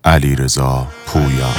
علیرضا پویا.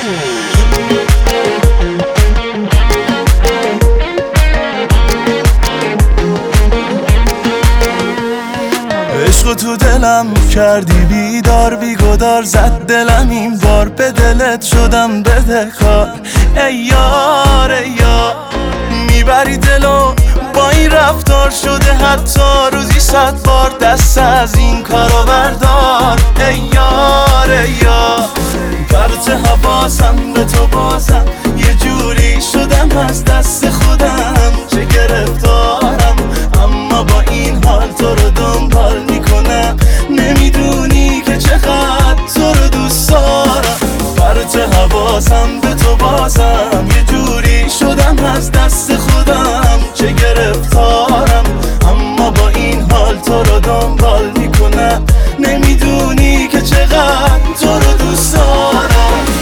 عشق تو دلم کردی بیدار، بیگدار زد دلم این بار، به دلت شدم بدهکار. ای یار ای یار، میبری دلو با این رفتار، شده حتی روزی 100 بار دست از این کارو بردار. ای یار ای یار، پرت حواسم به تو بازم، یه جوری شدم از دست خودم، چه گرفتارم اما با این حال تو رو دنبال میکنم. نمیدونی که چقدر تو رو دوست دارم، پرت حواسم به تو بازم، یه جوری شدم از دست خودم، چه گرفتارم اما با این حال تو رو دنبال میکنم. نمیدونی که چقدر تو رو دوست دارم.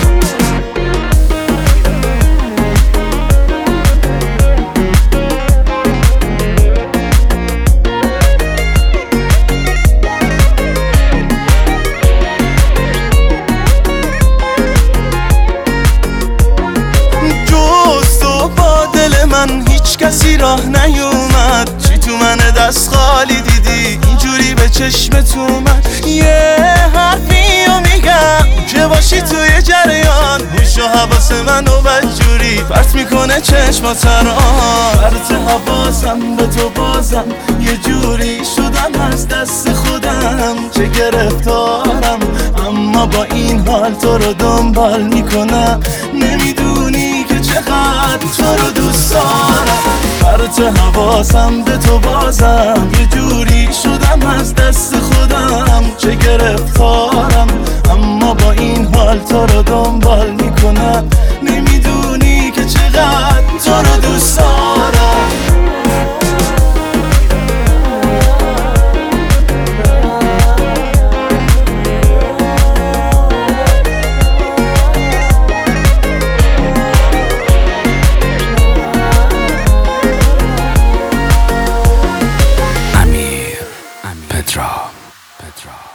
من هیچ کسی راه نیومد، چی تو من دست خالی دیدی اینجوری به چشمت اومد. یه حرفیو میگم که باشی توی جریان، هوش و حواس منو بدجوری پرت میکنه چشمات راه. پرت حواسم به تو بازم، یه جوری شدم از دست خودم، چه گرفتارم اما با این حال تو رو دنبال میکنم. نمیدونی که چقدر تو رو دوست دارم، پرت حواسم به تو بازم، یه جوری شدم از دست خودم، چه گرفتارم اما با این حال تو رو دنبال میکنم. نمیدونی که چقدر تو رو دوست دارم. Petra.